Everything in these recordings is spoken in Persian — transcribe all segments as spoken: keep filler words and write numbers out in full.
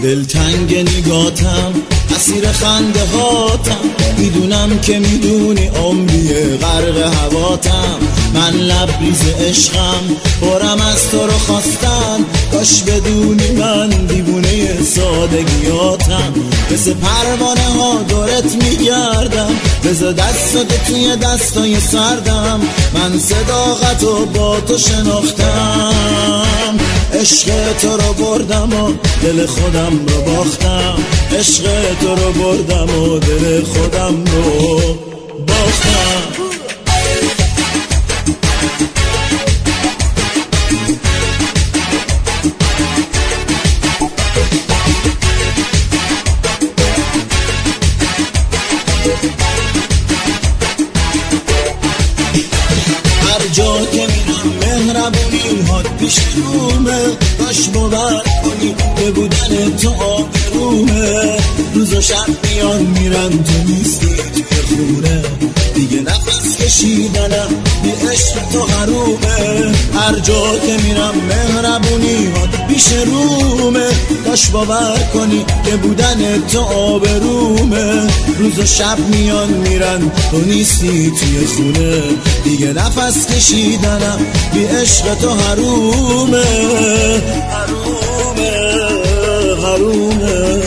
دلتنگ نگاتم، اسیر خنده هاتم، میدونم که میدونی عمریه غرق هواتم. من لبریز عشقم، برم از تو رو خواستن، کاش بدونی من دیوونه سادگیاتم. مثل پروانه ها دورت میگردم، بذار دستات توی دستای سردم. من صداقت رو با تو شناختم، عشق تو رو بردم و دل خودم رو باختم. عشق تو رو بردم و دل خودم رو باختم. هر جا که میرم مهربونی هات پیش رومه، باش باور کنی به بودن تو آبرومه. روز و شب میان میرن تو نیستی توی خونه، دیگه نفس کشیدنم بی عشق تو حرومه. هر جا که میرم مهربونی هات پیش رومه، باش باور کنی که بودن تو آبرومه. روز و شب میان میرن تو نیستی توی خونه، دیگه نفس کشیدنم بی عشق تو حرومه. حرومه حرومه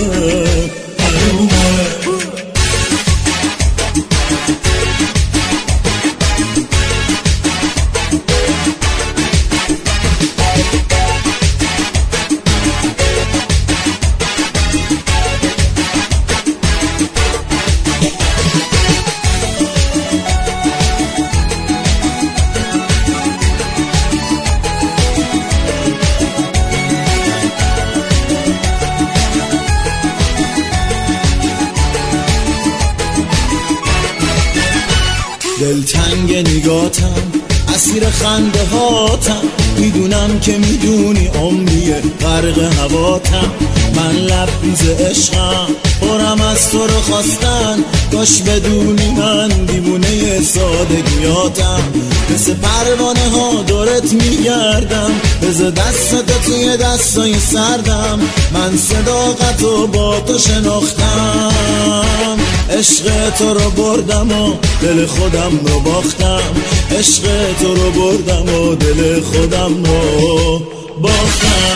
دلتنگ نگاتم، اسیر خنده هاتم، میدونم که میدونی عمریه غرق هواتم. من لبریز عشقم، برم از تو رو خواستن، کاش بدونی من دیوونه سادگیاتم. مثل پروانه ها دورت میگردم، بذار دستت توی دستای سردم. من صداقت رو با تو شناختم، عشق تو رو بردم و دل خودم رو باختم. عشق تو رو بردم و دل خودم رو باختم.